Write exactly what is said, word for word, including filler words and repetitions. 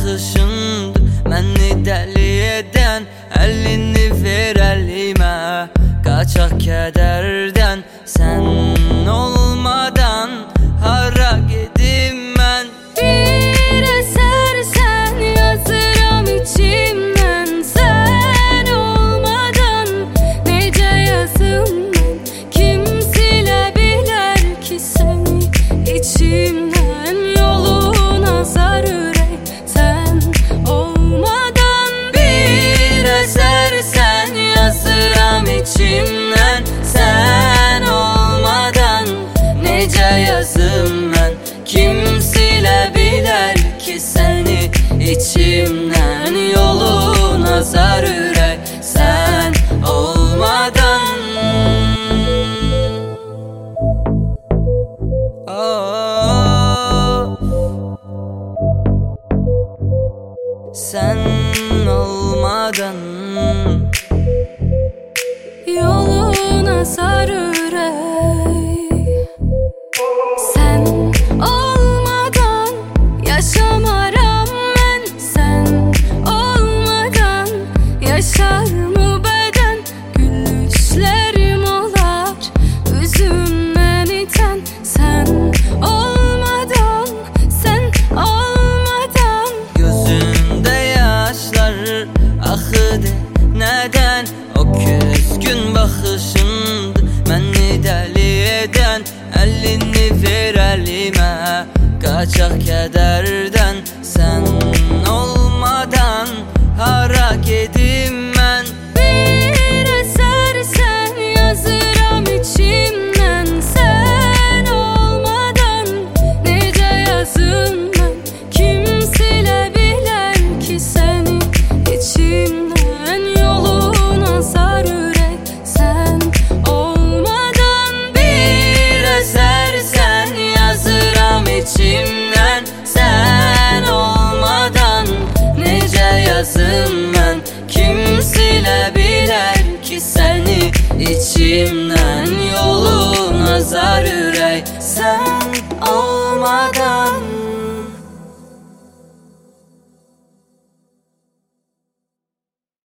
baxışındır məni dəli edən. Əlini ver əlimə, qaçaq kədərdən. Sən olmadan hara gedim mən? Bir əsər sən yazıram içimdən. Sən olmadan necə yazım mən? Kim silə bilər ki səni içimdən? Yolun azar ürək sən olmadan. Bir əsər sən yazıram içimdən. Sən olmadan necə yazım mən? Kim silə bilər ki səni içimdən? Yolun azar ürək sən olmadan. Oh, sen olmadan. Yolun azar ürək sən olmadan. Yaşamaram mən sən olmadan. Yaşar mı bədən? Gülüşlərim olar üzümdən itən. Sən olmadan, sən olmadan. Gözümdə yaşlar axıdı nədən? O küskün baxışındır məni dəli edən. Əlini ver əlimə, qaçaq kədərdən. Sən olmadan hara gedim mən? Bir əsər sən yazıram içimdən. Sən olmadan necə yazım mən? Kim silə bilər ki səni içimdən? Yolun azar ürək sən olmadan. Bir əsər sən yazıram içimdən. Sən olmadan necə yazım mən? Kim silə bilər ki səni içimdən?